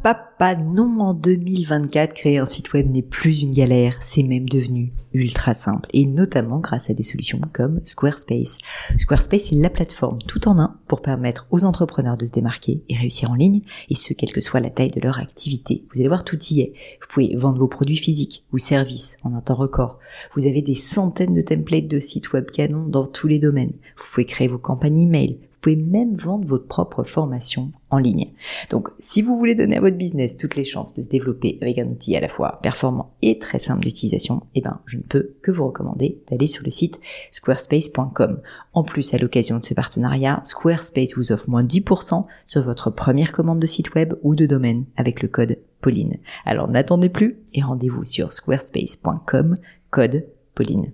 papa, non, en 2024, créer un site web n'est plus une galère, c'est même devenu ultra simple, et notamment grâce à des solutions comme Squarespace. Squarespace est la plateforme tout en un pour permettre aux entrepreneurs de se démarquer et réussir en ligne, et ce, quelle que soit la taille de leur activité. Vous allez voir, tout y est. Vous pouvez vendre vos produits physiques ou services en un temps record. Vous avez des centaines de templates de sites web canons dans tous les domaines. Vous pouvez créer vos campagnes email. Vous pouvez même vendre votre propre formation en ligne. Donc, si vous voulez donner à votre business toutes les chances de se développer avec un outil à la fois performant et très simple d'utilisation, je ne peux que vous recommander d'aller sur le site squarespace.com. En plus, à l'occasion de ce partenariat, Squarespace vous offre moins 10% sur votre première commande de site web ou de domaine avec le code Pauline. Alors, n'attendez plus et rendez-vous sur squarespace.com, code Pauline.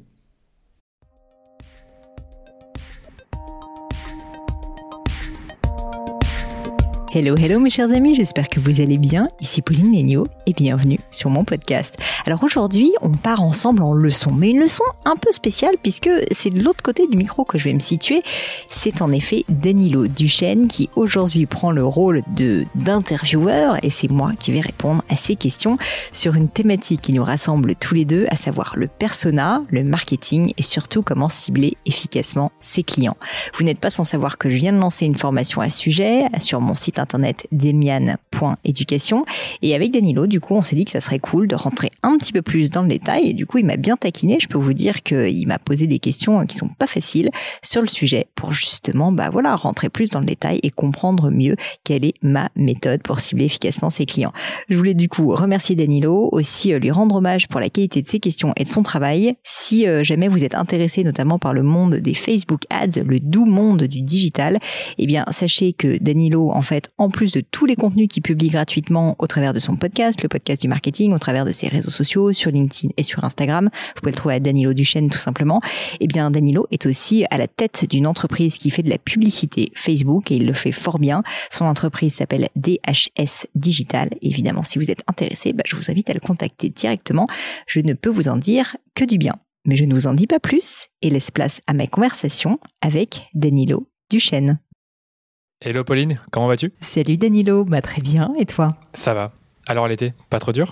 Hello mes chers amis, j'espère que vous allez bien. Ici Pauline Léniaud et bienvenue sur mon podcast. Alors aujourd'hui, on part ensemble en leçon, mais une leçon un peu spéciale puisque c'est de l'autre côté du micro que je vais me situer. C'est en effet Danilo Duchesne qui aujourd'hui prend le rôle d'intervieweur et c'est moi qui vais répondre à ses questions sur une thématique qui nous rassemble tous les deux, à savoir le persona, le marketing et surtout comment cibler efficacement ses clients. Vous n'êtes pas sans savoir que je viens de lancer une formation à ce sujet sur mon site internet demian.education et avec Danilo, du coup, on s'est dit que ça serait cool de rentrer un petit peu plus dans le détail et du coup, il m'a bien taquiné. Je peux vous dire qu'il m'a posé des questions qui sont pas faciles sur le sujet pour justement, rentrer plus dans le détail et comprendre mieux quelle est ma méthode pour cibler efficacement ses clients. Je voulais du coup remercier Danilo, aussi lui rendre hommage pour la qualité de ses questions et de son travail. Si jamais vous êtes intéressé notamment par le monde des Facebook Ads, le doux monde du digital, sachez que Danilo, en fait, en plus de tous les contenus qu'il publie gratuitement au travers de son podcast, le podcast du marketing, au travers de ses réseaux sociaux, sur LinkedIn et sur Instagram, vous pouvez le trouver à Danilo Duchesne tout simplement, Danilo est aussi à la tête d'une entreprise qui fait de la publicité Facebook et il le fait fort bien. Son entreprise s'appelle DHS Digital. Évidemment, si vous êtes intéressé, je vous invite à le contacter directement. Je ne peux vous en dire que du bien. Mais je ne vous en dis pas plus et laisse place à ma conversation avec Danilo Duchesne. Hello Pauline, comment vas-tu ? Salut Danilo, très bien, et toi ? Ça va. Alors l'été, pas trop dur ?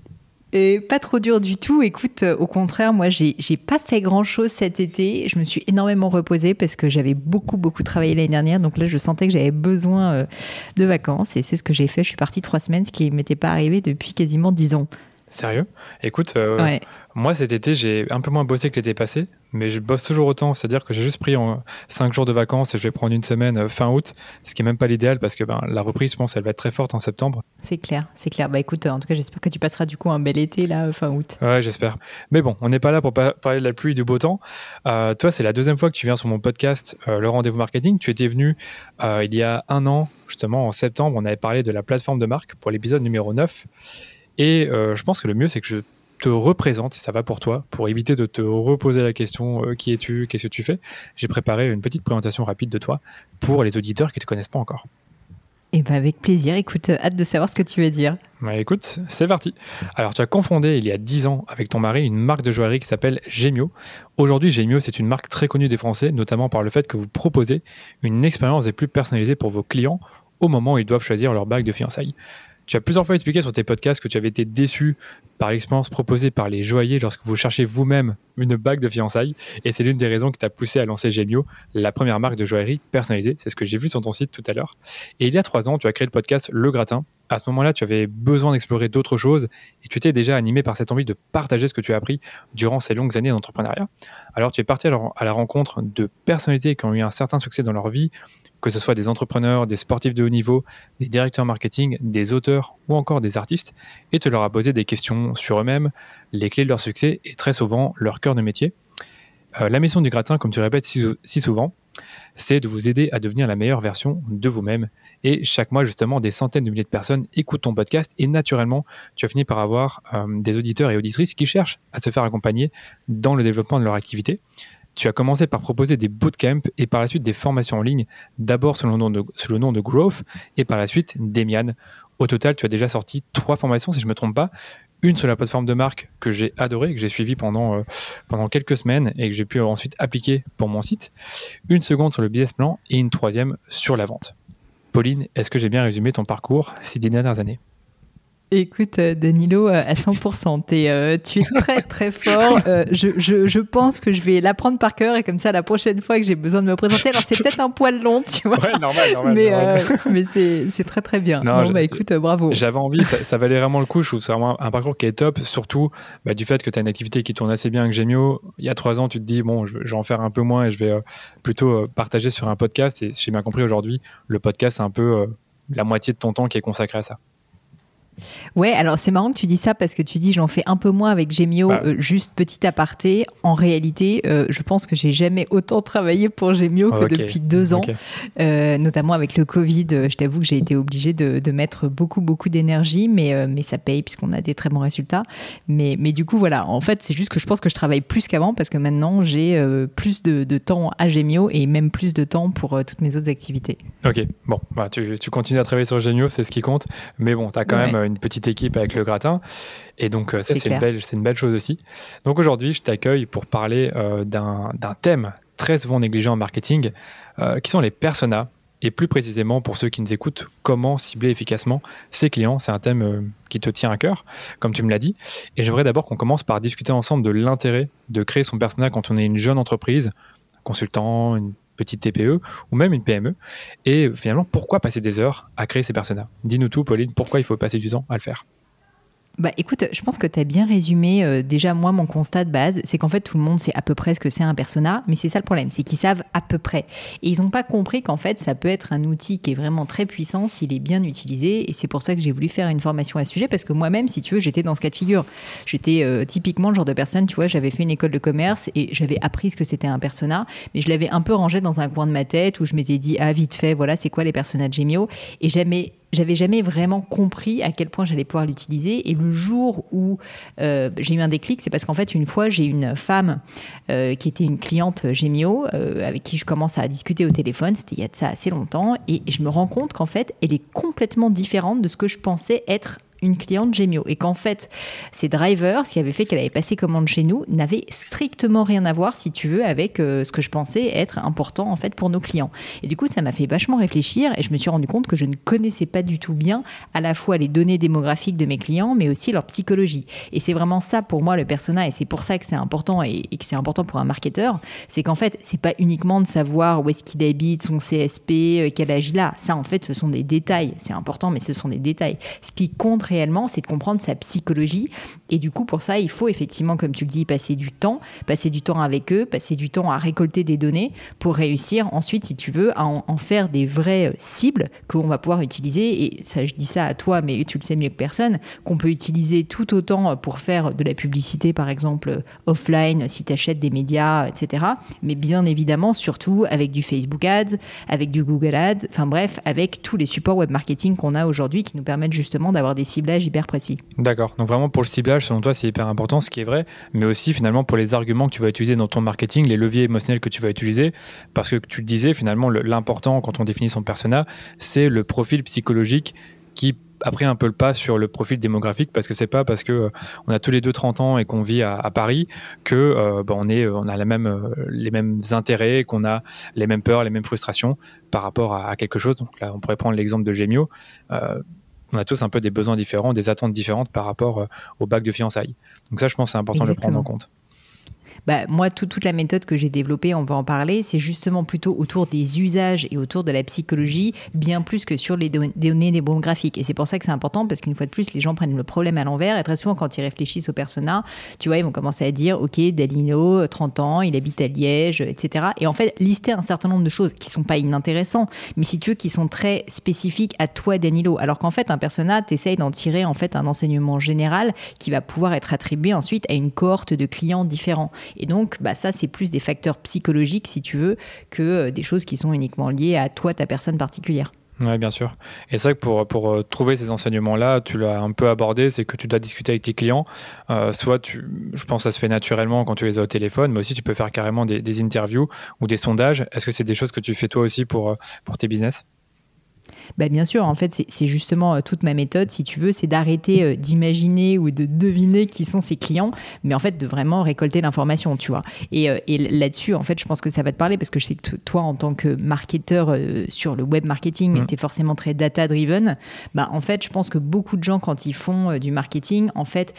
Et pas trop dur du tout. Écoute, au contraire, moi, j'ai pas fait grand-chose cet été. Je me suis énormément reposée parce que j'avais beaucoup travaillé l'année dernière. Donc là, je sentais que j'avais besoin de vacances et c'est ce que j'ai fait. Je suis partie 3 semaines, ce qui m'était pas arrivé depuis quasiment 10 ans. Sérieux ? Écoute, ouais. Moi cet été j'ai un peu moins bossé que l'été passé, mais je bosse toujours autant, c'est-à-dire que j'ai juste pris 5 jours de vacances et je vais prendre une semaine fin août, ce qui est même pas l'idéal parce que la reprise, je pense, elle va être très forte en septembre. C'est clair. Écoute, en tout cas, j'espère que tu passeras du coup un bel été là, fin août. Ouais, j'espère. Mais bon, on n'est pas là pour parler de la pluie et du beau temps. Toi, c'est la deuxième fois que tu viens sur mon podcast, le Rendez-vous Marketing. Tu étais venu il y a 1 an, justement en septembre, on avait parlé de la plateforme de marque pour l'épisode numéro 9. Et je pense que le mieux, c'est que je te représente, si ça va pour toi, pour éviter de te reposer la question qui es-tu, qu'est-ce que tu fais. J'ai préparé une petite présentation rapide de toi pour les auditeurs qui ne te connaissent pas encore. Avec plaisir. Écoute, hâte de savoir ce que tu veux dire. Écoute, c'est parti. Alors, tu as confondé il y a 10 ans avec ton mari une marque de joaillerie qui s'appelle Gemio. Aujourd'hui, Gemio, c'est une marque très connue des Français, notamment par le fait que vous proposez une expérience des plus personnalisée pour vos clients au moment où ils doivent choisir leur bague de fiançailles. Tu as plusieurs fois expliqué sur tes podcasts que tu avais été déçu par l'expérience proposée par les joailliers lorsque vous cherchez vous-même une bague de fiançailles. Et c'est l'une des raisons qui t'a poussé à lancer Gemio, la première marque de joaillerie personnalisée. C'est ce que j'ai vu sur ton site tout à l'heure. Et il y a 3 ans, tu as créé le podcast Le Gratin. À ce moment-là, tu avais besoin d'explorer d'autres choses et tu étais déjà animé par cette envie de partager ce que tu as appris durant ces longues années d'entrepreneuriat. Alors, tu es parti à la rencontre de personnalités qui ont eu un certain succès dans leur vie, que ce soit des entrepreneurs, des sportifs de haut niveau, des directeurs marketing, des auteurs ou encore des artistes, et tu leur as posé des questions sur eux-mêmes, les clés de leur succès et très souvent leur cœur de métier. La mission du gratin, comme tu répètes si souvent, c'est de vous aider à devenir la meilleure version de vous-même. Et chaque mois, justement, des centaines de milliers de personnes écoutent ton podcast et naturellement, tu as fini par avoir des auditeurs et auditrices qui cherchent à se faire accompagner dans le développement de leur activité. Tu as commencé par proposer des bootcamps et par la suite des formations en ligne, d'abord sous le nom de Growth et par la suite Demian. Au total, tu as déjà sorti 3 formations, si je ne me trompe pas. Une sur la plateforme de marque que j'ai adorée, que j'ai suivie pendant quelques semaines et que j'ai pu ensuite appliquer pour mon site. Une seconde sur le business plan et une 3e sur la vente. Pauline, est-ce que j'ai bien résumé ton parcours ces dernières années ? Écoute, Danilo, à 100%, tu es très très fort. Je pense que je vais l'apprendre par cœur et comme ça, la prochaine fois que j'ai besoin de me présenter, alors c'est peut-être un poil long, tu vois. Ouais, normal. Mais c'est très très bien. Non, Écoute, bravo. J'avais envie, ça valait vraiment le coup. Je trouve que c'est vraiment un parcours qui est top, surtout du fait que tu as une activité qui tourne assez bien avec Gemio. Il y a 3 ans, tu te dis, bon, je vais en faire un peu moins et je vais plutôt partager sur un podcast. Et si j'ai bien compris aujourd'hui, le podcast, c'est un peu la moitié de ton temps qui est consacré à ça. Ouais, alors c'est marrant que tu dis ça parce que tu dis j'en fais un peu moins avec Gemio, juste petit aparté. En réalité, je pense que j'ai jamais autant travaillé pour Gemio que depuis 2 ans, notamment avec le Covid. Je t'avoue que j'ai été obligée de mettre beaucoup d'énergie, mais ça paye puisqu'on a des très bons résultats. Mais du coup, voilà, en fait, c'est juste que je pense que je travaille plus qu'avant parce que maintenant, j'ai plus de temps à Gemio et même plus de temps pour toutes mes autres activités. Ok, bon, tu continues à travailler sur Gemio, c'est ce qui compte. Mais bon, tu as quand même une petite équipe avec le gratin. Et donc, ça, c'est une belle chose aussi. Donc, aujourd'hui, je t'accueille pour parler d'un thème très souvent négligé en marketing, qui sont les personas. Et plus précisément, pour ceux qui nous écoutent, comment cibler efficacement ses clients. C'est un thème qui te tient à cœur, comme tu me l'as dit. Et j'aimerais d'abord qu'on commence par discuter ensemble de l'intérêt de créer son persona quand on est une jeune entreprise, un consultant, une petite TPE ou même une PME. Et finalement, pourquoi passer des heures à créer ces personas ? Dis-nous tout, Pauline, pourquoi il faut passer du temps à le faire ? Écoute, je pense que tu as bien résumé. Déjà, moi, mon constat de base, c'est qu'en fait, tout le monde sait à peu près ce que c'est un persona, mais c'est ça le problème, c'est qu'ils savent à peu près. Et ils n'ont pas compris qu'en fait, ça peut être un outil qui est vraiment très puissant s'il est bien utilisé. Et c'est pour ça que j'ai voulu faire une formation à ce sujet, parce que moi-même, si tu veux, j'étais dans ce cas de figure. J'étais typiquement le genre de personne, tu vois, j'avais fait une école de commerce et j'avais appris ce que c'était un persona, mais je l'avais un peu rangé dans un coin de ma tête où je m'étais dit, vite fait, voilà, c'est quoi les personas de Gemio ? Et j'avais jamais vraiment compris à quel point j'allais pouvoir l'utiliser. Et le jour où j'ai eu un déclic, c'est parce qu'en fait, une fois, j'ai une femme qui était une cliente Gemio, avec qui je commence à discuter au téléphone. C'était il y a de ça assez longtemps. Et je me rends compte qu'en fait, elle est complètement différente de ce que je pensais être une cliente Gemio, et qu'en fait ces drivers, ce qui avait fait qu'elle avait passé commande chez nous, n'avaient strictement rien à voir, si tu veux, avec ce que je pensais être important en fait pour nos clients. Et du coup, ça m'a fait vachement réfléchir et je me suis rendu compte que je ne connaissais pas du tout bien à la fois les données démographiques de mes clients, mais aussi leur psychologie. Et c'est vraiment ça pour moi le persona, et c'est pour ça que c'est important et que c'est important pour un marketeur, c'est qu'en fait c'est pas uniquement de savoir où est-ce qu'il habite, son CSP, quel âge il a. Ça en fait ce sont des détails, c'est important, mais ce sont des détails. Ce qui compte réellement, c'est de comprendre sa psychologie. Et du coup, pour ça, il faut effectivement, comme tu le dis, passer du temps avec eux, passer du temps à récolter des données pour réussir ensuite, si tu veux, à en faire des vraies cibles qu'on va pouvoir utiliser. Et ça, je dis ça à toi, mais tu le sais mieux que personne, qu'on peut utiliser tout autant pour faire de la publicité, par exemple, offline, si tu achètes des médias, etc. Mais bien évidemment, surtout avec du Facebook Ads, avec du Google Ads, enfin bref, avec tous les supports web marketing qu'on a aujourd'hui qui nous permettent justement d'avoir des ciblage hyper précis. D'accord, donc vraiment pour le ciblage, selon toi, c'est hyper important, ce qui est vrai, mais aussi finalement pour les arguments que tu vas utiliser dans ton marketing, les leviers émotionnels que tu vas utiliser, parce que tu le disais, finalement, l'important quand on définit son persona, c'est le profil psychologique qui a pris un peu le pas sur le profil démographique, parce que c'est pas parce que on a tous les deux 30 ans et qu'on vit à Paris que on a les mêmes intérêts, qu'on a les mêmes peurs, les mêmes frustrations par rapport à quelque chose. Donc là, on pourrait prendre l'exemple de Gemio. On a tous un peu des besoins différents, des attentes différentes par rapport au bac de fiançailles. Donc ça, je pense que c'est important de le prendre en compte. Moi, toute la méthode que j'ai développée, on va en parler, c'est justement plutôt autour des usages et autour de la psychologie, bien plus que sur les données démographiques. Et c'est pour ça que c'est important, parce qu'une fois de plus, les gens prennent le problème à l'envers. Et très souvent, quand ils réfléchissent au persona, tu vois, ils vont commencer à dire, OK, Danilo, 30 ans, il habite à Liège, etc. Et en fait, lister un certain nombre de choses qui ne sont pas inintéressantes, mais si tu veux, qui sont très spécifiques à toi, Danilo. Alors qu'en fait, un persona, tu essayes d'en tirer en fait un enseignement général qui va pouvoir être attribué ensuite à une cohorte de clients différents. Et donc, ça, c'est plus des facteurs psychologiques, si tu veux, que des choses qui sont uniquement liées à toi, ta personne particulière. Oui, bien sûr. Et c'est vrai que pour trouver ces enseignements-là, tu l'as un peu abordé, c'est que tu dois discuter avec tes clients. Je pense que ça se fait naturellement quand tu les as au téléphone, mais aussi tu peux faire carrément des interviews ou des sondages. Est-ce que c'est des choses que tu fais toi aussi pour tes business ? Bien sûr, en fait, c'est justement toute ma méthode, si tu veux, c'est d'arrêter d'imaginer ou de deviner qui sont ses clients, mais en fait, de vraiment récolter l'information, tu vois. Et là-dessus, en fait, je pense que ça va te parler parce que je sais que toi, en tant que marketeur sur le web marketing, tu es forcément très data-driven. En fait, je pense que beaucoup de gens, quand ils font du marketing, en fait,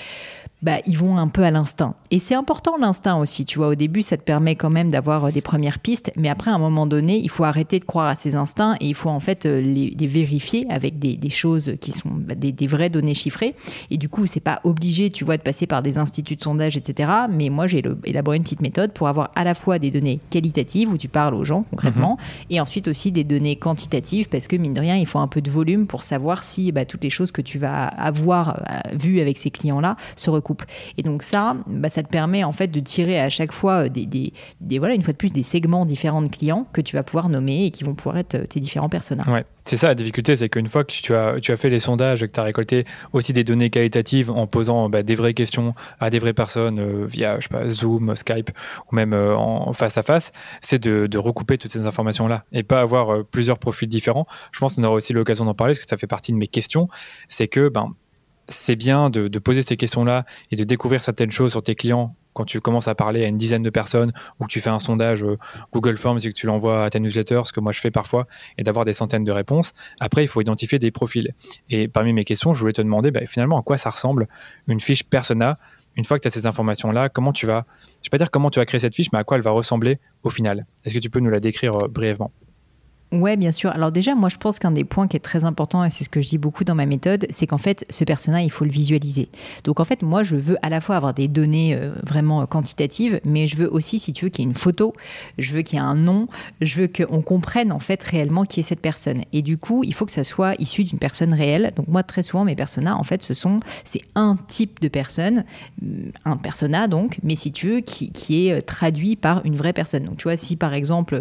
ils vont un peu à l'instinct. Et c'est important l'instinct aussi, tu vois. Au début, ça te permet quand même d'avoir des premières pistes, mais après, à un moment donné, il faut arrêter de croire à ces instincts et il faut en fait les vérifier avec des choses qui sont des vraies données chiffrées. Et du coup, c'est pas obligé, tu vois, de passer par des instituts de sondage, etc. Mais moi, j'ai élaboré une petite méthode pour avoir à la fois des données qualitatives où tu parles aux gens concrètement, et ensuite aussi des données quantitatives parce que mine de rien, il faut un peu de volume pour savoir si toutes les choses que tu vas avoir vues avec ces clients-là se recoupent. Et donc ça te permet en fait de tirer à chaque fois voilà, une fois de plus, des segments différents de clients que tu vas pouvoir nommer et qui vont pouvoir être tes différents personas. Ouais. C'est ça la difficulté, c'est qu'une fois que tu as fait les sondages et que tu as récolté aussi des données qualitatives en posant des vraies questions à des vraies personnes via, je sais pas, Zoom, Skype ou même en face à face, c'est de recouper toutes ces informations-là et pas avoir plusieurs profils différents. Je pense qu'on aura aussi l'occasion d'en parler parce que ça fait partie de mes questions. C'est que c'est bien de poser ces questions-là et de découvrir certaines choses sur tes clients quand tu commences à parler à une dizaine de personnes ou que tu fais un sondage Google Forms et que tu l'envoies à ta newsletter, ce que moi je fais parfois, et d'avoir des centaines de réponses. Après, il faut identifier des profils. Et parmi mes questions, je voulais te demander finalement à quoi ça ressemble une fiche persona. Une fois que tu as ces informations-là, comment tu vas, je ne vais pas dire comment tu vas créer cette fiche, mais à quoi elle va ressembler au final. Est-ce que tu peux nous la décrire brièvement ? Ouais, bien sûr. Alors déjà, moi, je pense qu'un des points qui est très important, et c'est ce que je dis beaucoup dans ma méthode, c'est qu'en fait, ce persona, il faut le visualiser. Donc en fait, moi, je veux à la fois avoir des données vraiment quantitatives, mais je veux aussi, si tu veux, qu'il y ait une photo, je veux qu'il y ait un nom, je veux qu'on comprenne en fait réellement qui est cette personne. Et du coup, il faut que ça soit issu d'une personne réelle. Donc moi, très souvent, mes personas, en fait, c'est un type de personne, un persona donc, mais si tu veux, qui est traduit par une vraie personne. Donc tu vois, si par exemple,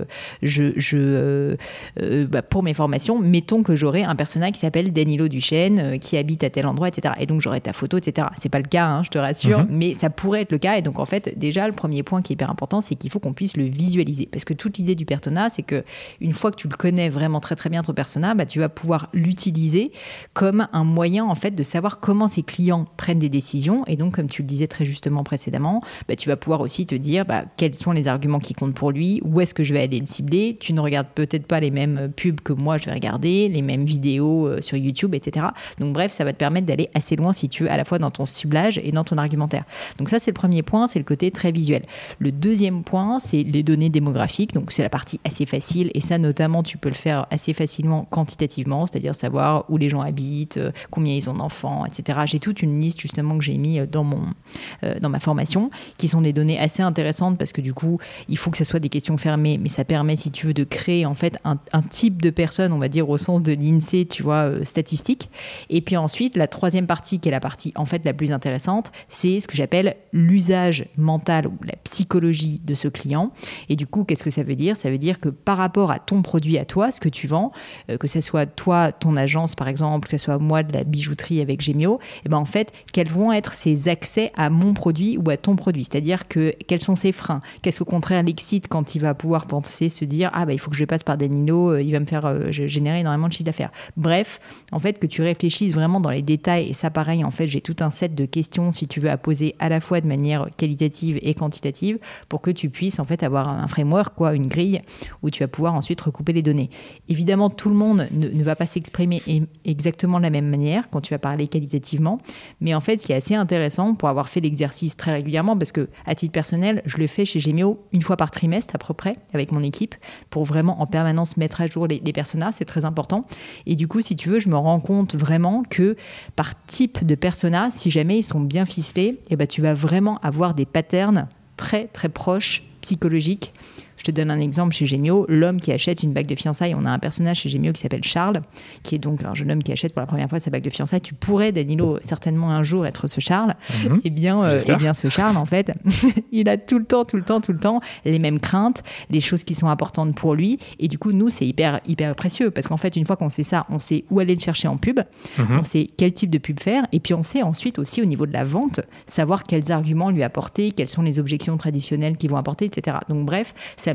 pour mes formations, mettons que j'aurais un personnage qui s'appelle Danilo Duchesne, qui habite à tel endroit, etc. Et donc j'aurais ta photo, etc. C'est pas le cas, je te rassure, mais ça pourrait être le cas. Et donc en fait, déjà, le premier point qui est hyper important, c'est qu'il faut qu'on puisse le visualiser. Parce que toute l'idée du persona, c'est que une fois que tu le connais vraiment très très bien, ton persona, tu vas pouvoir l'utiliser comme un moyen en fait de savoir comment ses clients prennent des décisions. Et donc, comme tu le disais très justement précédemment, tu vas pouvoir aussi te dire quels sont les arguments qui comptent pour lui, où est-ce que je vais aller le cibler. Tu ne regardes peut-être pas les mêmes pubs que moi je vais regarder, les mêmes vidéos sur YouTube, etc. Donc bref, ça va te permettre d'aller assez loin si tu veux, à la fois dans ton ciblage et dans ton argumentaire. Donc ça, c'est le premier point, c'est le côté très visuel. Le deuxième point, c'est les données démographiques. Donc c'est la partie assez facile et ça notamment, tu peux le faire assez facilement quantitativement, c'est-à-dire savoir où les gens habitent, combien ils ont d'enfants, etc. J'ai toute une liste justement que j'ai mis dans ma formation qui sont des données assez intéressantes parce que du coup, il faut que ce soit des questions fermées, mais ça permet, si tu veux, de créer en fait un type de personne, on va dire au sens de l'INSEE, tu vois, statistique. Et puis ensuite, la troisième partie, qui est la partie en fait la plus intéressante, c'est ce que j'appelle l'usage mental ou la psychologie de ce client. Et du coup, qu'est-ce que ça veut dire ? Ça veut dire que par rapport à ton produit à toi, ce que tu vends, que ce soit toi, ton agence par exemple, que ce soit moi de la bijouterie avec Gemio, et en fait, quels vont être ses accès à mon produit ou à ton produit ? C'est-à-dire que quels sont ses freins ? Qu'est-ce qu'au contraire l'excite quand il va pouvoir penser, se dire il faut que je passe par Danilo, il va me faire générer énormément de chiffre d'affaires. Bref, en fait, que tu réfléchisses vraiment dans les détails, et ça pareil, en fait, j'ai tout un set de questions, si tu veux, à poser à la fois de manière qualitative et quantitative pour que tu puisses en fait avoir un framework, une grille où tu vas pouvoir ensuite recouper les données. Évidemment, tout le monde ne va pas s'exprimer exactement de la même manière quand tu vas parler qualitativement, mais en fait, ce qui est assez intéressant pour avoir fait l'exercice très régulièrement, parce que à titre personnel, je le fais chez Gemio une fois par trimestre à peu près avec mon équipe pour vraiment en permanence mettre à jour les personas, c'est très important. Et du coup, si tu veux, je me rends compte vraiment que par type de persona, si jamais ils sont bien ficelés, tu vas vraiment avoir des patterns très très proches psychologiques. Je te donne un exemple chez Gemio, l'homme qui achète une bague de fiançailles, on a un personnage chez Gemio qui s'appelle Charles, qui est donc un jeune homme qui achète pour la première fois sa bague de fiançailles. Tu pourrais, Danilo, certainement un jour être ce Charles. Eh bien, ce Charles, en fait, il a tout le temps les mêmes craintes, les choses qui sont importantes pour lui. Et du coup, nous, c'est hyper, hyper précieux parce qu'en fait, une fois qu'on sait ça, on sait où aller le chercher en pub, on sait quel type de pub faire, et puis on sait ensuite aussi au niveau de la vente, savoir quels arguments lui apporter, quelles sont les objections traditionnelles qu'ils vont apporter, etc. Donc bref, ça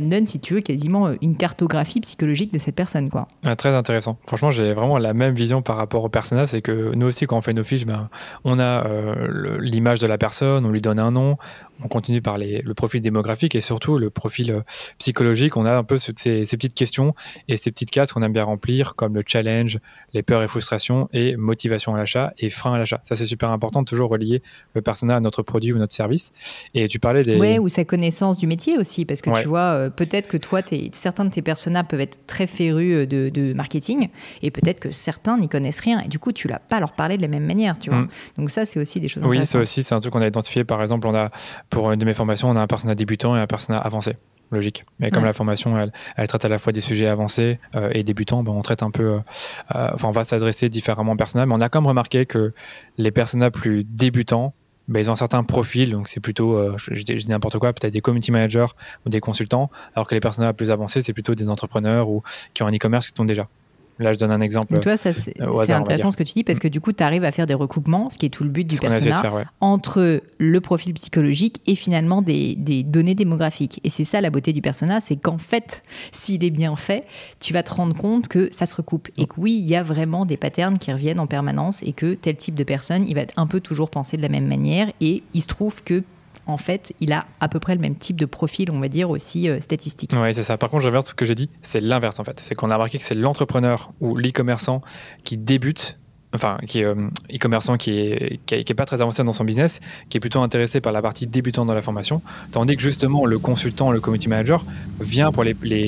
me donne, si tu veux, quasiment une cartographie psychologique de cette personne, quoi. Très intéressant. Franchement, j'ai vraiment la même vision par rapport au persona. C'est que nous aussi, quand on fait nos fiches, on a l'image de la personne, on lui donne un nom, on continue par le profil démographique et surtout le profil psychologique. On a un peu ces petites questions et ces petites cases qu'on aime bien remplir, comme le challenge, les peurs et frustrations et motivation à l'achat et frein à l'achat. Ça, c'est super important de toujours relier le persona à notre produit ou notre service. Et tu parlais des... Ouais, ou sa connaissance du métier aussi, parce que tu vois, peut-être que toi, certains de tes personas peuvent être très férus de marketing et peut-être que certains n'y connaissent rien et du coup, tu ne vas pas leur parler de la même manière, tu vois. Donc ça, c'est aussi des choses intéressantes. Oui, ça aussi, c'est un truc qu'on a identifié. Par exemple, pour une de mes formations, on a un persona débutant et un persona avancé. Logique. Mais comme la formation, elle traite à la fois des sujets avancés et débutants, on traite un peu... on va s'adresser différemment aux personas, mais on a quand même remarqué que les personas plus débutants, ils ont un certain profil, donc c'est plutôt, je dis n'importe quoi, peut-être des community managers ou des consultants, alors que les personas plus avancés, c'est plutôt des entrepreneurs ou qui ont un e-commerce qui tournent déjà. Là, je donne un exemple. Toi, ça, c'est intéressant ce que tu dis parce que du coup, tu arrives à faire des recoupements, ce qui est tout le but du persona, entre le profil psychologique et finalement des données démographiques. Et c'est ça la beauté du persona, c'est qu'en fait, s'il est bien fait, tu vas te rendre compte que ça se recoupe et que oui, il y a vraiment des patterns qui reviennent en permanence et que tel type de personne, il va un peu toujours penser de la même manière et il se trouve que en fait, il a à peu près le même type de profil, on va dire, aussi statistique. Oui, c'est ça. Par contre, je reviens sur ce que j'ai dit, c'est l'inverse en fait. C'est qu'on a remarqué que c'est l'entrepreneur ou l'e-commerçant qui débute, qui est e-commerçant qui est pas très avancé dans son business, qui est plutôt intéressé par la partie débutant dans la formation, tandis que justement le consultant, le community manager vient pour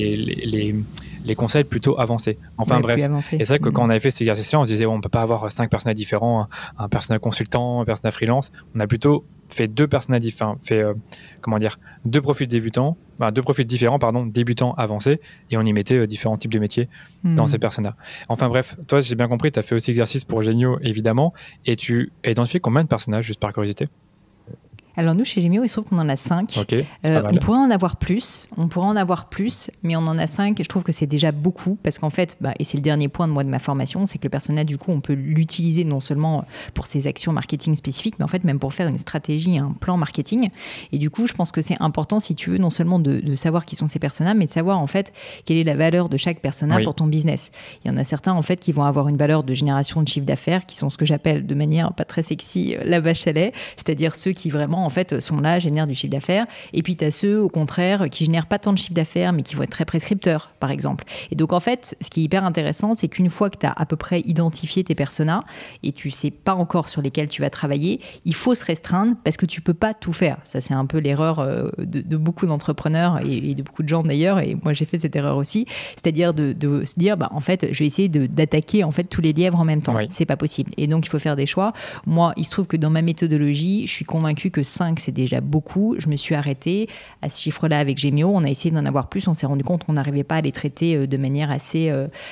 les conseils plutôt avancés. Enfin bref. Et c'est vrai que quand on avait fait cet exercice-là, on se disait on peut pas avoir 5 personas différents, un persona consultant, un persona freelance. On a plutôt fait deux personas différents, deux profils débutants, deux profils différents, débutants avancés, et on y mettait différents types de métiers dans ces personas. Enfin bref, toi, j'ai bien compris, tu as fait aussi exercice pour Gémio, évidemment, et tu as identifié combien de personnages, juste par curiosité? Alors nous, chez Gémio, il se trouve qu'on en a 5. Okay, on pourrait en avoir plus, mais on en a 5 et je trouve que c'est déjà beaucoup parce qu'en fait, et c'est le dernier point de ma formation, c'est que le persona, du coup, on peut l'utiliser non seulement pour ses actions marketing spécifiques, mais en fait même pour faire une stratégie, un plan marketing. Et du coup, je pense que c'est important, si tu veux, non seulement de savoir qui sont ces personas, mais de savoir en fait quelle est la valeur de chaque persona pour ton business. Il y en a certains en fait qui vont avoir une valeur de génération de chiffre d'affaires, qui sont ce que j'appelle de manière pas très sexy la vache à lait, c'est-à-dire ceux qui vraiment en fait sont là, génèrent du chiffre d'affaires, et puis tu as ceux au contraire qui génèrent pas tant de chiffre d'affaires mais qui vont être très prescripteurs par exemple. Et donc en fait ce qui est hyper intéressant, c'est qu'une fois que tu as à peu près identifié tes personas et tu sais pas encore sur lesquels tu vas travailler, il faut se restreindre parce que tu peux pas tout faire. Ça c'est un peu l'erreur de beaucoup d'entrepreneurs et de beaucoup de gens d'ailleurs, et moi j'ai fait cette erreur aussi, c'est-à-dire de se dire en fait je vais essayer d'attaquer en fait tous les lièvres en même temps. C'est pas possible, et donc il faut faire des choix. Moi il se trouve que dans ma méthodologie je suis convaincue que 5 c'est déjà beaucoup. Je me suis arrêtée à ce chiffre-là avec Gémio. On a essayé d'en avoir plus. On s'est rendu compte qu'on n'arrivait pas à les traiter de manière assez,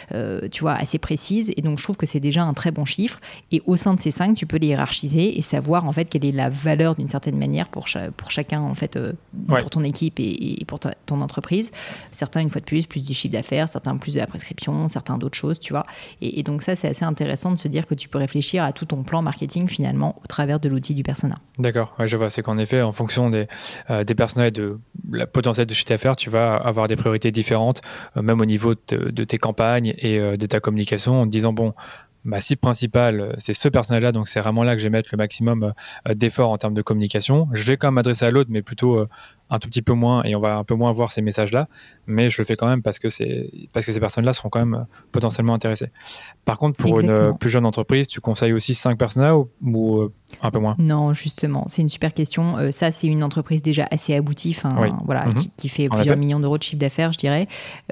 assez précise. Et donc, je trouve que c'est déjà un très bon chiffre. Et au sein de ces 5, tu peux les hiérarchiser et savoir en fait quelle est la valeur d'une certaine manière pour chacun en fait, pour ton équipe et pour ton entreprise. Certains, une fois de plus du chiffre d'affaires, certains plus de la prescription, certains d'autres choses, tu vois. Et donc ça, c'est assez intéressant de se dire que tu peux réfléchir à tout ton plan marketing finalement au travers de l'outil du persona. D'accord, je vois. C'est qu'en effet, en fonction des personnages et de la potentiel de chiffre d'affaires, tu vas avoir des priorités différentes, même au niveau de tes campagnes et de ta communication, en te disant, ma cible principale, c'est ce personnage-là, donc c'est vraiment là que je vais mettre le maximum d'efforts en termes de communication. Je vais quand même m'adresser à l'autre, mais plutôt un tout petit peu moins, et on va un peu moins voir ces messages-là, mais je le fais quand même parce que ces personnes-là seront quand même potentiellement intéressées. Par contre, pour une plus jeune entreprise, tu conseilles aussi 5 personnages ou un peu moins? Non, justement, c'est une super question. Ça, c'est une entreprise déjà assez aboutie, qui fait plusieurs millions d'euros de chiffre d'affaires, je dirais.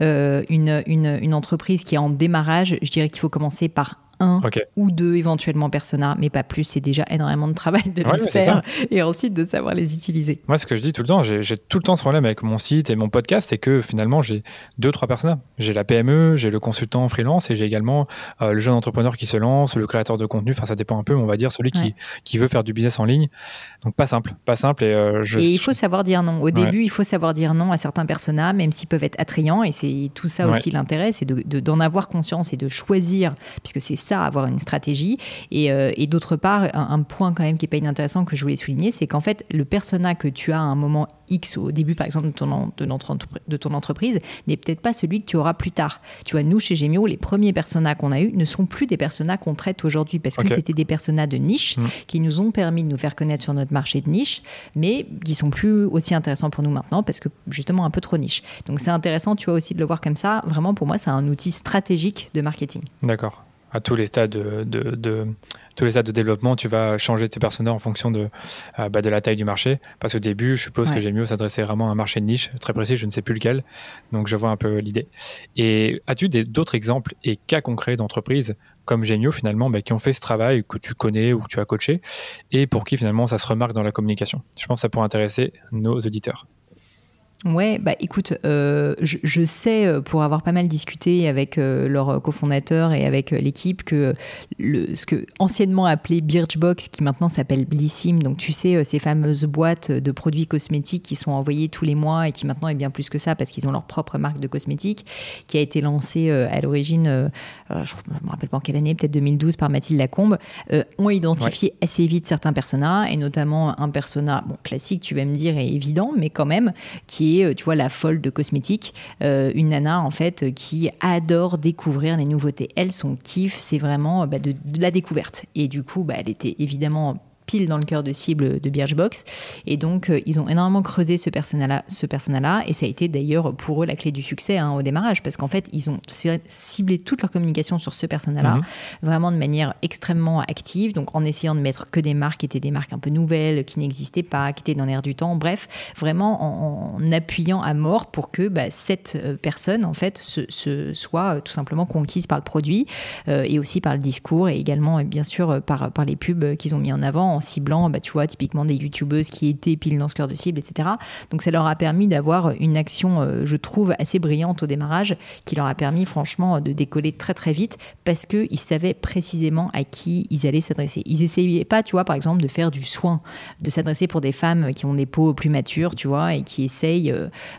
Une entreprise qui est en démarrage, je dirais qu'il faut commencer par ou 2 éventuellement persona, mais pas plus. C'est déjà énormément de travail de les faire et ensuite de savoir les utiliser. Moi, ce que je dis tout le temps, j'ai tout le temps ce problème avec mon site et mon podcast, c'est que finalement, j'ai 2-3 personas. J'ai la PME, j'ai le consultant freelance et j'ai également le jeune entrepreneur qui se lance, le créateur de contenu. Enfin, ça dépend un peu, mais on va dire celui qui veut faire du business en ligne. Donc, pas simple. Et il faut savoir dire non. Au début, il faut savoir dire non à certains personas, même s'ils peuvent être attrayants. Et c'est tout ça aussi l'intérêt, c'est d'en avoir conscience et de choisir, puisque c'est ça, avoir une stratégie. Et d'autre part, un point quand même qui n'est pas inintéressant que je voulais souligner, c'est qu'en fait, le persona que tu as à un moment X au début, par exemple, de ton entreprise, n'est peut-être pas celui que tu auras plus tard. Tu vois, nous, chez Gemio, les premiers personas qu'on a eus ne sont plus des personas qu'on traite aujourd'hui parce que c'était des personas de niche qui nous ont permis de nous faire connaître sur notre marché de niche, mais qui sont plus aussi intéressants pour nous maintenant parce que justement un peu trop niche. Donc c'est intéressant, tu vois, aussi de le voir comme ça. Vraiment, pour moi, c'est un outil stratégique de marketing. D'accord. À tous les stades tous les stades de développement, tu vas changer tes personas en fonction de la taille du marché. Parce qu'au début, je suppose que Gemio s'adressait vraiment à un marché de niche très précis, je ne sais plus lequel. Donc, je vois un peu l'idée. Et as-tu d'autres exemples et cas concrets d'entreprises comme Gemio, finalement, qui ont fait ce travail que tu connais ou que tu as coaché et pour qui, finalement, ça se remarque dans la communication? Je pense que ça pourrait intéresser nos auditeurs. Ouais, bah écoute, je sais, pour avoir pas mal discuté avec leurs cofondateurs et avec l'équipe, que ce que anciennement appelé Birchbox, qui maintenant s'appelle Blissim, donc tu sais, ces fameuses boîtes de produits cosmétiques qui sont envoyées tous les mois et qui maintenant est bien plus que ça parce qu'ils ont leur propre marque de cosmétiques, qui a été lancée à l'origine, je ne me rappelle pas en quelle année, peut-être 2012, par Mathilde Lacombe, ont identifié assez vite certains personas, et notamment un persona classique, tu vas me dire, et évident, mais quand même, qui est, tu vois, la folle de cosmétiques, une nana en fait qui adore découvrir les nouveautés. Elle, son kiff, c'est vraiment de la découverte. Et du coup, elle était évidemment pile dans le cœur de cible de Birchbox, et donc ils ont énormément creusé ce persona-là, et ça a été d'ailleurs pour eux la clé du succès au démarrage, parce qu'en fait ils ont ciblé toute leur communication sur ce persona-là, vraiment de manière extrêmement active, donc en essayant de mettre que des marques qui étaient des marques un peu nouvelles, qui n'existaient pas, qui étaient dans l'air du temps, bref, vraiment en appuyant à mort pour que cette personne en fait soit tout simplement conquise par le produit, et aussi par le discours, et également bien sûr par les pubs qu'ils ont mis en avant, en ciblant, tu vois, typiquement des youtubeuses qui étaient pile dans ce cœur de cible, etc. Donc ça leur a permis d'avoir une action, je trouve, assez brillante au démarrage, qui leur a permis franchement de décoller très très vite, parce qu'ils savaient précisément à qui ils allaient s'adresser. Ils essayaient pas, tu vois, par exemple, de faire du soin, de s'adresser pour des femmes qui ont des peaux plus matures, tu vois, et qui essayent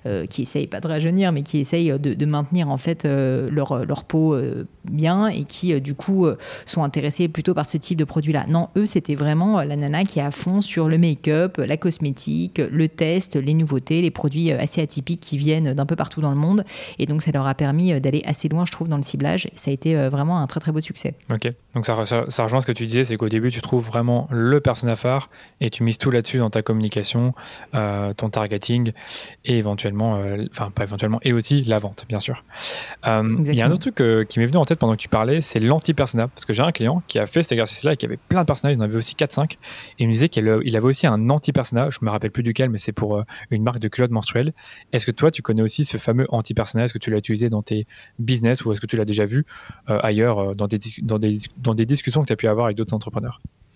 pas de rajeunir, mais qui essayent de maintenir en fait leur peau bien, et qui du coup sont intéressés plutôt par ce type de produit-là. Non, eux, c'était vraiment la nana qui est à fond sur le make-up, la cosmétique, le test, les nouveautés, les produits assez atypiques qui viennent d'un peu partout dans le monde. Et donc, ça leur a permis d'aller assez loin, je trouve, dans le ciblage. Et ça a été vraiment un très, très beau succès. Ok. Donc, ça rejoint ce que tu disais, c'est qu'au début, tu trouves vraiment le persona phare et tu mises tout là-dessus dans ta communication, ton targeting et éventuellement, pas éventuellement, et aussi la vente, bien sûr. Il y a un autre truc qui m'est venu en tête pendant que tu parlais, c'est l'anti-persona. Parce que j'ai un client qui a fait cet exercice-là et qui avait plein de personnages, il en avait aussi 4-5. Et il me disait qu'il avait aussi un anti-persona, je ne me rappelle plus duquel, mais c'est pour une marque de culottes menstruelles. Est-ce que toi, tu connais aussi ce fameux anti-persona? Est-ce que tu l'as utilisé dans tes business ou est-ce que tu l'as déjà vu ailleurs dans des discussions que tu as pu avoir avec d'autres entrepreneurs?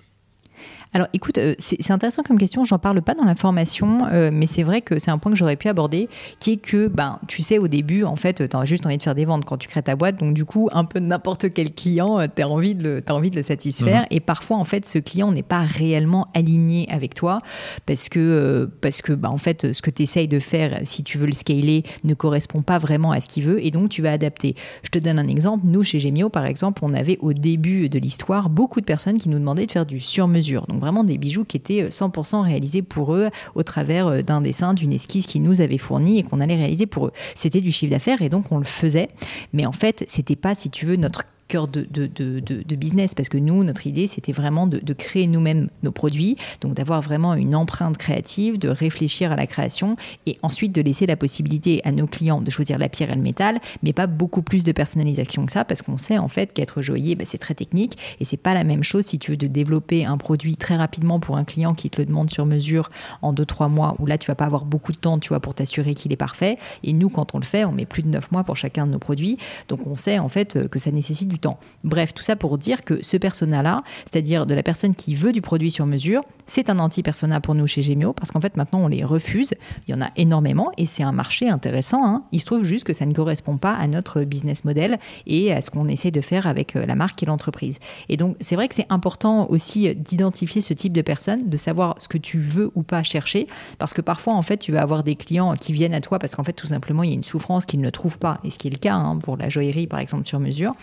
Alors écoute, c'est intéressant comme question, j'en parle pas dans la formation, mais c'est vrai que c'est un point que j'aurais pu aborder, qui est que, tu sais, au début, en fait, tu as juste envie de faire des ventes quand tu crées ta boîte, donc du coup, un peu n'importe quel client, tu as envie de le satisfaire, et parfois, en fait, ce client n'est pas réellement aligné avec toi, parce que en fait, ce que tu essayes de faire, si tu veux le scaler, ne correspond pas vraiment à ce qu'il veut, et donc tu vas adapter. Je te donne un exemple, nous, chez Gemio, par exemple, on avait au début de l'histoire beaucoup de personnes qui nous demandaient de faire du sur-mesure, donc vraiment des bijoux qui étaient 100% réalisés pour eux au travers d'un dessin, d'une esquisse qu'ils nous avaient fournie et qu'on allait réaliser pour eux. C'était du chiffre d'affaires et donc on le faisait. Mais en fait, c'était pas, si tu veux, notre cœur de business, parce que nous, notre idée, c'était vraiment de créer nous-mêmes nos produits, donc d'avoir vraiment une empreinte créative, de réfléchir à la création et ensuite de laisser la possibilité à nos clients de choisir la pierre et le métal, mais pas beaucoup plus de personnalisation que ça, parce qu'on sait en fait qu'être joaillier, c'est très technique et c'est pas la même chose si tu veux de développer un produit très rapidement pour un client qui te le demande sur mesure en 2-3 mois, où là tu vas pas avoir beaucoup de temps, tu vois, pour t'assurer qu'il est parfait. Et nous, quand on le fait, on met plus de 9 mois pour chacun de nos produits, donc on sait en fait que ça nécessite du temps. Bref, tout ça pour dire que ce persona-là, c'est-à-dire de la personne qui veut du produit sur mesure, c'est un anti-persona pour nous chez Gemio, parce qu'en fait maintenant on les refuse, il y en a énormément et c'est un marché intéressant, Il se trouve juste que ça ne correspond pas à notre business model et à ce qu'on essaie de faire avec la marque et l'entreprise. Et donc c'est vrai que c'est important aussi d'identifier ce type de personne, de savoir ce que tu veux ou pas chercher, parce que parfois en fait tu vas avoir des clients qui viennent à toi parce qu'en fait tout simplement il y a une souffrance qu'ils ne trouvent pas, et ce qui est le cas pour la joaillerie par exemple sur mesure,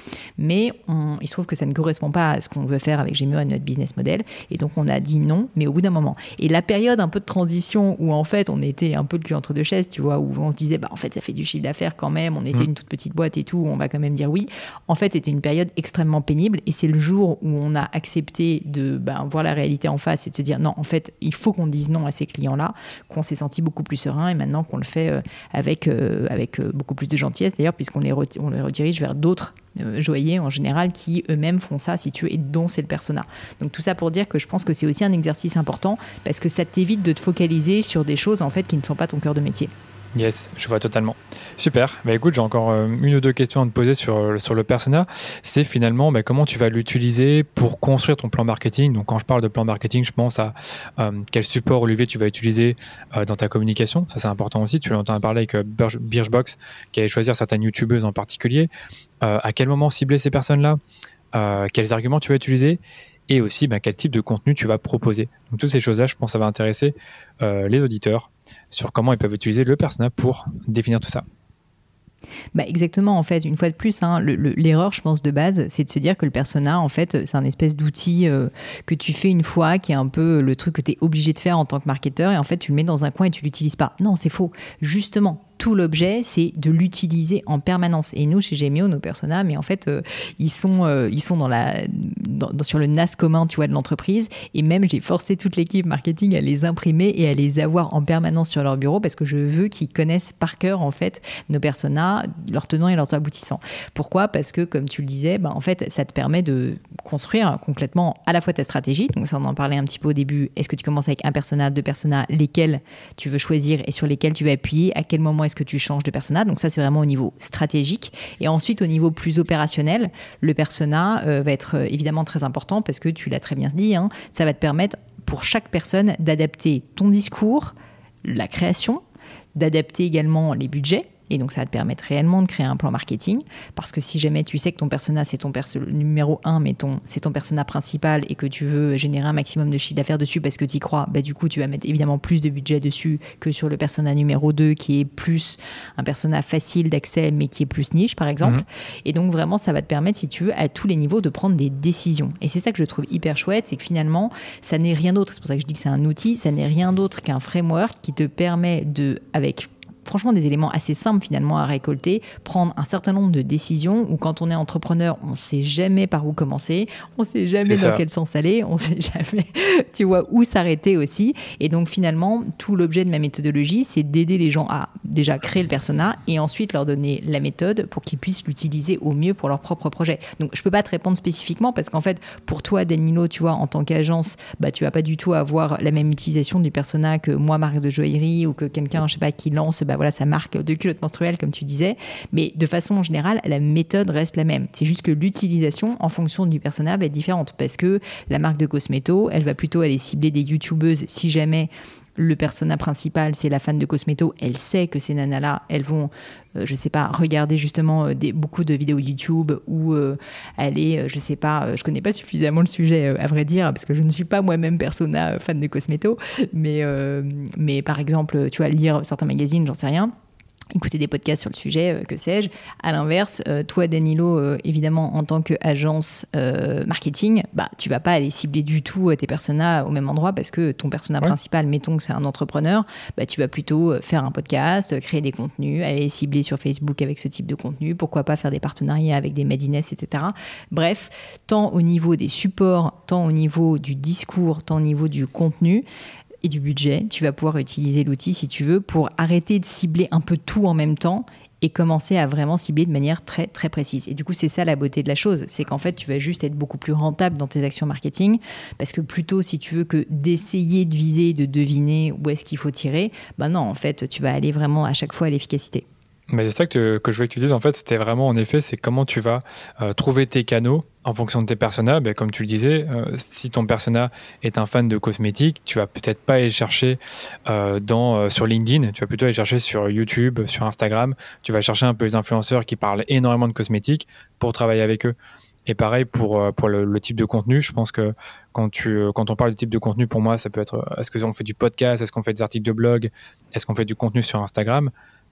mais il se trouve que ça ne correspond pas à ce qu'on veut faire avec Gemio, à notre business model. Et donc, on a dit non, mais au bout d'un moment. Et la période un peu de transition où, en fait, on était un peu le cul entre deux chaises, tu vois, où on se disait, en fait, ça fait du chiffre d'affaires quand même, on était une toute petite boîte et tout, on va quand même dire oui. En fait, c'était une période extrêmement pénible. Et c'est le jour où on a accepté de voir la réalité en face et de se dire, non, en fait, il faut qu'on dise non à ces clients-là, qu'on s'est senti beaucoup plus serein. Et maintenant qu'on le fait avec beaucoup plus de gentillesse, d'ailleurs, puisqu'on les redirige vers d'autres joailliers en général qui eux-mêmes font ça, si tu veux, et dont c'est le persona. Donc tout ça pour dire que je pense que c'est aussi un exercice important parce que ça t'évite de te focaliser sur des choses en fait qui ne sont pas ton cœur de métier. Yes, je vois totalement. Super. Écoute, j'ai encore une ou deux questions à te poser sur le persona. C'est finalement comment tu vas l'utiliser pour construire ton plan marketing. Donc, quand je parle de plan marketing, je pense à quel support, Olivier, tu vas utiliser dans ta communication. Ça, c'est important aussi. Tu l'entends parler avec Birchbox, qui allait choisir certaines youtubeuses en particulier. À quel moment cibler ces personnes-là, quels arguments tu vas utiliser et aussi quel type de contenu tu vas proposer. Donc, toutes ces choses-là, je pense, ça va intéresser les auditeurs sur comment ils peuvent utiliser le persona pour définir tout ça. Exactement, en fait, une fois de plus, l'erreur, je pense, de base, c'est de se dire que le persona, en fait, c'est un espèce d'outil que tu fais une fois, qui est un peu le truc que tu es obligé de faire en tant que marketeur, et en fait, tu le mets dans un coin et tu l'utilises pas. Non, c'est faux. Justement, tout l'objet, c'est de l'utiliser en permanence. Et nous, chez Gemio, nos personas, mais en fait, ils sont sur le NAS commun, tu vois, de l'entreprise. Et même, j'ai forcé toute l'équipe marketing à les imprimer et à les avoir en permanence sur leur bureau parce que je veux qu'ils connaissent par cœur, en fait, nos personas, leurs tenants et leurs aboutissants. Pourquoi ? Parce que, comme tu le disais, en fait, ça te permet de construire complètement à la fois ta stratégie. Donc, ça, on en parlait un petit peu au début. Est-ce que tu commences avec un persona, deux personas, lesquels tu veux choisir et sur lesquels tu vas appuyer ? À quel moment est-ce que tu changes de persona? Donc ça, c'est vraiment au niveau stratégique. Et ensuite, au niveau plus opérationnel, le persona va être évidemment très important parce que tu l'as très bien dit, ça va te permettre pour chaque personne d'adapter ton discours, la création, d'adapter également les budgets. Et donc, ça va te permettre réellement de créer un plan marketing. Parce que si jamais tu sais que ton persona, c'est ton numéro 1, mais c'est ton persona principal et que tu veux générer un maximum de chiffre d'affaires dessus parce que tu y crois, du coup, tu vas mettre évidemment plus de budget dessus que sur le persona numéro 2, qui est plus un persona facile d'accès, mais qui est plus niche, par exemple. Et donc, vraiment, ça va te permettre, si tu veux, à tous les niveaux, de prendre des décisions. Et c'est ça que je trouve hyper chouette, c'est que finalement, ça n'est rien d'autre. C'est pour ça que je dis que c'est un outil. Ça n'est rien d'autre qu'un framework qui te permet avec franchement des éléments assez simples finalement à récolter, prendre un certain nombre de décisions où quand on est entrepreneur, on ne sait jamais par où commencer, on ne sait jamais dans quel sens aller, on ne sait jamais, tu vois, où s'arrêter aussi. Et donc finalement, tout l'objet de ma méthodologie, c'est d'aider les gens à déjà créer le persona et ensuite leur donner la méthode pour qu'ils puissent l'utiliser au mieux pour leur propre projet. Donc je ne peux pas te répondre spécifiquement parce qu'en fait, pour toi, Danilo, tu vois, en tant qu'agence, tu ne vas pas du tout avoir la même utilisation du persona que moi, marque de joaillerie, ou que quelqu'un, je sais pas, qui lance sa marque de culotte menstruelle, comme tu disais. Mais de façon générale, la méthode reste la même. C'est juste que l'utilisation, en fonction du persona, va être différente parce que la marque de Cosmeto, elle va plutôt aller cibler des youtubeuses si jamais le persona principal, c'est la fan de Cosmeto, elle sait que ces nanas-là, elles vont, je sais pas, regarder justement beaucoup de vidéos YouTube ou aller, je sais pas, je connais pas suffisamment le sujet, à vrai dire, parce que je ne suis pas moi-même persona fan de Cosmeto, mais par exemple, tu vois, lire certains magazines, j'en sais rien. Écouter des podcasts sur le sujet, que sais-je. À l'inverse, toi, Danilo, évidemment, en tant qu'agence marketing, tu vas pas aller cibler du tout tes personas au même endroit parce que ton persona principal, mettons que c'est un entrepreneur, tu vas plutôt faire un podcast, créer des contenus, aller cibler sur Facebook avec ce type de contenu, pourquoi pas faire des partenariats avec des Madines, etc. Bref, tant au niveau des supports, tant au niveau du discours, tant au niveau du contenu et du budget, tu vas pouvoir utiliser l'outil si tu veux pour arrêter de cibler un peu tout en même temps et commencer à vraiment cibler de manière très très précise. Et du coup, c'est ça la beauté de la chose, c'est qu'en fait, tu vas juste être beaucoup plus rentable dans tes actions marketing parce que plutôt, si tu veux, que d'essayer de viser, de deviner où est-ce qu'il faut tirer, non, en fait, tu vas aller vraiment à chaque fois à l'efficacité. Mais c'est ça que je voulais que tu dises, en fait, c'était vraiment, en effet, c'est comment tu vas trouver tes canaux en fonction de tes personas. Comme tu le disais, si ton persona est un fan de cosmétiques, tu vas peut-être pas aller chercher sur LinkedIn, tu vas plutôt aller chercher sur YouTube, sur Instagram. Tu vas chercher un peu les influenceurs qui parlent énormément de cosmétiques pour travailler avec eux. Et pareil pour le type de contenu. Je pense que quand on parle de type de contenu, pour moi, ça peut être est-ce qu'on fait du podcast, est-ce qu'on fait des articles de blog, est-ce qu'on fait du contenu sur Instagram?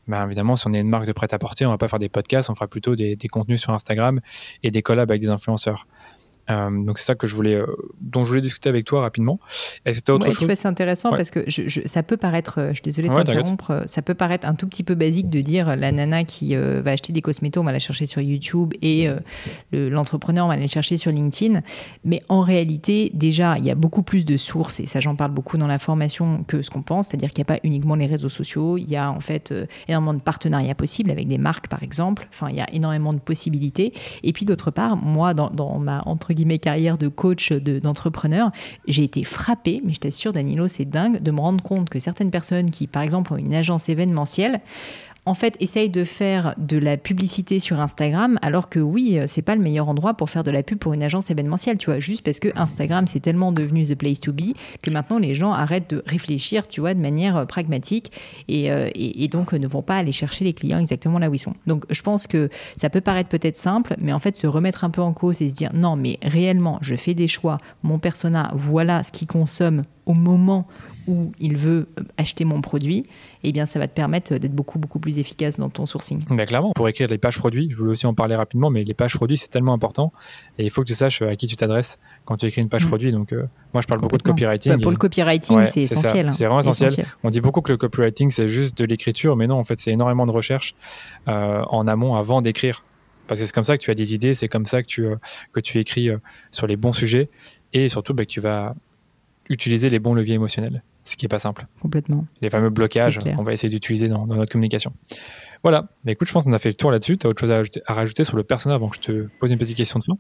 Ben, évidemment, si on est une marque de prêt-à-porter, on va pas faire des podcasts, on fera plutôt des contenus sur Instagram et des collabs avec des influenceurs. Donc c'est ça que dont je voulais discuter avec toi rapidement. Est-ce que tu as autre chose? Tu vois, c'est intéressant parce que ça peut paraître, je suis désolée de t'interrompre, ça peut paraître un tout petit peu basique de dire la nana qui va acheter des cosmétos, on va la chercher sur YouTube et l'entrepreneur, on va aller le chercher sur LinkedIn. Mais en réalité, déjà, il y a beaucoup plus de sources et ça, j'en parle beaucoup dans la formation que ce qu'on pense. C'est-à-dire qu'il n'y a pas uniquement les réseaux sociaux, il y a en fait énormément de partenariats possibles avec des marques, par exemple. Enfin, il y a énormément de possibilités. Et puis d'autre part, moi, dans ma entre guillemets carrière de coach d'entrepreneur, j'ai été frappée, mais je t'assure Danilo, c'est dingue de me rendre compte que certaines personnes qui par exemple ont une agence événementielle en fait, essaye de faire de la publicité sur Instagram, alors que oui, c'est pas le meilleur endroit pour faire de la pub pour une agence événementielle, tu vois, juste parce que Instagram, c'est tellement devenu the place to be que maintenant, les gens arrêtent de réfléchir, tu vois, de manière pragmatique et donc ne vont pas aller chercher les clients exactement là où ils sont. Donc, je pense que ça peut paraître peut-être simple, mais en fait, se remettre un peu en cause et se dire, non, mais réellement, je fais des choix, mon persona, voilà ce qu'il consomme au moment où il veut acheter mon produit, eh bien, ça va te permettre d'être beaucoup, beaucoup plus efficace dans ton sourcing. Mais clairement, pour écrire les pages produits, je voulais aussi en parler rapidement, mais les pages produits, c'est tellement important et il faut que tu saches à qui tu t'adresses quand tu écris une page produit. Donc, moi, je parle beaucoup de copywriting. Pour le copywriting, c'est essentiel. C'est vraiment essentiel. On dit beaucoup que le copywriting, c'est juste de l'écriture, mais non, en fait, c'est énormément de recherche en amont avant d'écrire. Parce que c'est comme ça que tu as des idées, c'est comme ça que tu écris sur les bons sujets et surtout que tu vas utiliser les bons leviers émotionnels, ce qui n'est pas simple. Complètement. Les fameux blocages, on va essayer d'utiliser dans notre communication. Voilà, mais écoute, je pense qu'on a fait le tour là-dessus. Tu as autre chose à rajouter sur le persona avant que je te pose une petite question de fond?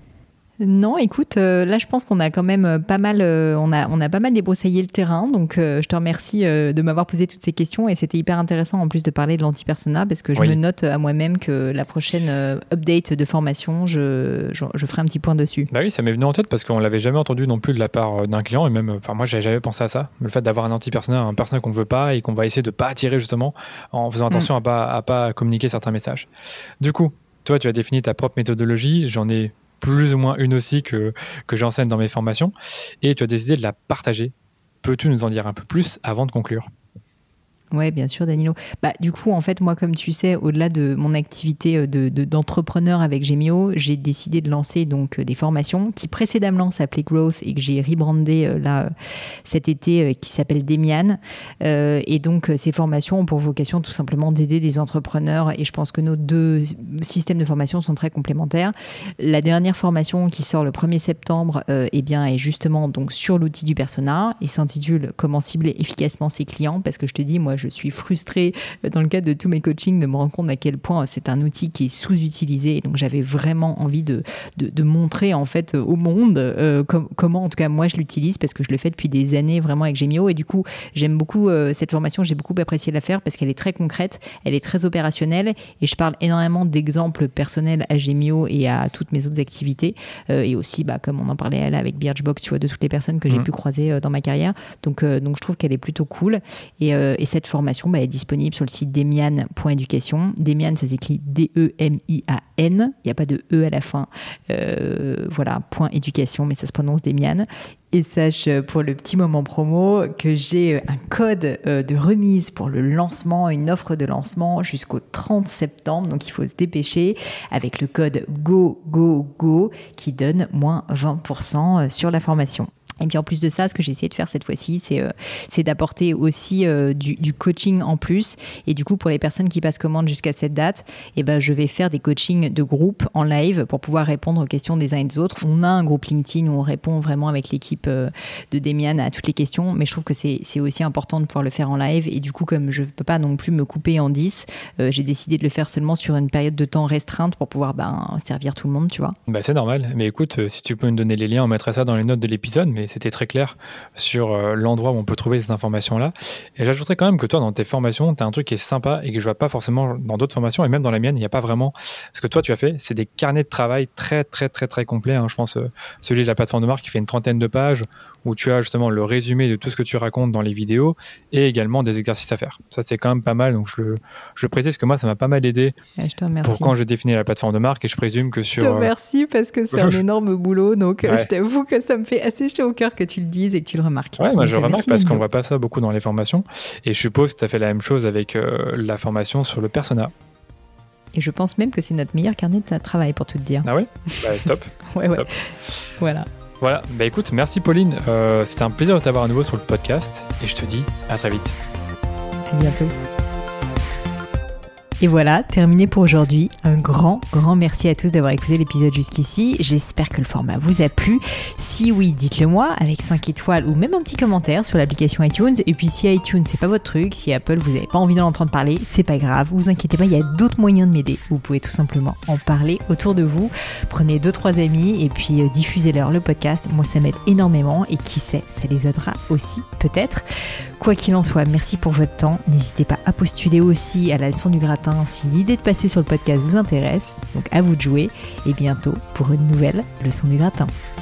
Non, écoute, là je pense qu'on a quand même pas mal, on a pas mal débroussaillé le terrain, donc je te remercie de m'avoir posé toutes ces questions et c'était hyper intéressant en plus de parler de l'anti-persona parce que je me note à moi-même que la prochaine update de formation, je ferai un petit point dessus. Bah oui, ça m'est venu en tête parce qu'on l'avait jamais entendu non plus de la part d'un client et même, enfin moi j'avais jamais pensé à ça, le fait d'avoir un anti-persona, un persona qu'on ne veut pas et qu'on va essayer de pas attirer justement en faisant attention à pas communiquer certains messages. Du coup, toi tu as défini ta propre méthodologie, j'en ai plus ou moins une aussi que j'enseigne dans mes formations, et tu as décidé de la partager. Peux-tu nous en dire un peu plus avant de conclure ? Oui, bien sûr, Danilo. Du coup, en fait, moi, comme tu sais, au-delà de mon activité d'entrepreneur avec Gemio, j'ai décidé de lancer donc des formations qui précédemment s'appelaient Growth et que j'ai rebrandé cet été, qui s'appelle Demian. Et donc, ces formations ont pour vocation tout simplement d'aider des entrepreneurs. Et je pense que nos deux systèmes de formation sont très complémentaires. La dernière formation qui sort le 1er septembre, est justement donc sur l'outil du persona. Il s'intitule « Comment cibler efficacement ses clients ?» parce que je te dis, moi, je suis frustrée dans le cadre de tous mes coachings de me rendre compte à quel point c'est un outil qui est sous-utilisé. Et donc, j'avais vraiment envie de montrer en fait au monde comment, en tout cas, moi, je l'utilise parce que je le fais depuis des années vraiment avec Gemio. Et du coup, j'aime beaucoup cette formation. J'ai beaucoup apprécié la faire parce qu'elle est très concrète, elle est très opérationnelle et je parle énormément d'exemples personnels à Gemio et à toutes mes autres activités. Et aussi, comme on en parlait là avec Birchbox, tu vois, de toutes les personnes que j'ai pu croiser dans ma carrière. Donc, je trouve qu'elle est plutôt cool. Et cette formation est disponible sur le site demian.education. Demian, ça s'écrit D-E-M-I-A-N. Il n'y a pas de E à la fin. Voilà, .education, mais ça se prononce Demian. Et sache pour le petit moment promo que j'ai un code de remise pour le lancement, une offre de lancement jusqu'au 30 septembre. Donc, il faut se dépêcher avec le code GOGOGO qui donne moins 20% sur la formation. Et puis en plus de ça, ce que j'ai essayé de faire cette fois-ci, c'est d'apporter aussi du coaching en plus. Et du coup, pour les personnes qui passent commande jusqu'à cette date, je vais faire des coachings de groupe en live pour pouvoir répondre aux questions des uns et des autres. On a un groupe LinkedIn où on répond vraiment avec l'équipe de Demian à toutes les questions, mais je trouve que c'est aussi important de pouvoir le faire en live. Et du coup, comme je ne peux pas non plus me couper en 10, j'ai décidé de le faire seulement sur une période de temps restreinte pour pouvoir servir tout le monde, tu vois. C'est normal. Mais écoute, si tu peux me donner les liens, on mettra ça dans les notes de l'épisode, mais c'était très clair sur l'endroit où on peut trouver ces informations-là. Et j'ajouterais quand même que toi, dans tes formations, tu as un truc qui est sympa et que je vois pas forcément dans d'autres formations, et même dans la mienne, il n'y a pas vraiment... Ce que toi, tu as fait, c'est des carnets de travail très, très, très, très complets. Je pense celui de la plateforme de marque qui fait une 30aine de pages, où tu as justement le résumé de tout ce que tu racontes dans les vidéos et également des exercices à faire. Ça, c'est quand même pas mal. Donc, je précise que moi, ça m'a pas mal aidé pour quand je définis la plateforme de marque, et je présume que sur... Je te remercie parce que c'est un énorme boulot. Donc, je t'avoue que ça me fait assez chaud au mon cœur que tu le dises et que tu le remarques. Ouais, moi Donc, je remarque merci, parce Nenio. qu'on voit pas ça beaucoup dans les formations. Et je suppose que tu as fait la même chose avec la formation sur le persona. Et je pense même que c'est notre meilleur carnet de travail, pour tout te dire. Ah ouais? Bah, top. Ouais. Top. Voilà. Voilà, bah écoute, merci Pauline. C'était un plaisir de t'avoir à nouveau sur le podcast. Et je te dis à très vite. À bientôt. Et voilà, terminé pour aujourd'hui. Un grand merci à tous d'avoir écouté l'épisode jusqu'ici. J'espère que le format vous a plu. Si oui, dites-le moi avec 5 étoiles ou même un petit commentaire sur l'application iTunes. Et puis si iTunes c'est pas votre truc, si Apple vous n'avez pas envie d'en entendre parler, c'est pas grave. Vous inquiétez pas, il y a d'autres moyens de m'aider. Vous pouvez tout simplement en parler autour de vous. Prenez 2-3 amis et puis diffusez-leur le podcast. Moi ça m'aide énormément et qui sait, ça les aidera aussi peut-être. Quoi qu'il en soit, merci pour votre temps. N'hésitez pas à postuler aussi à la leçon du gratin si l'idée de passer sur le podcast vous intéresse. Donc à vous de jouer et bientôt pour une nouvelle leçon du gratin.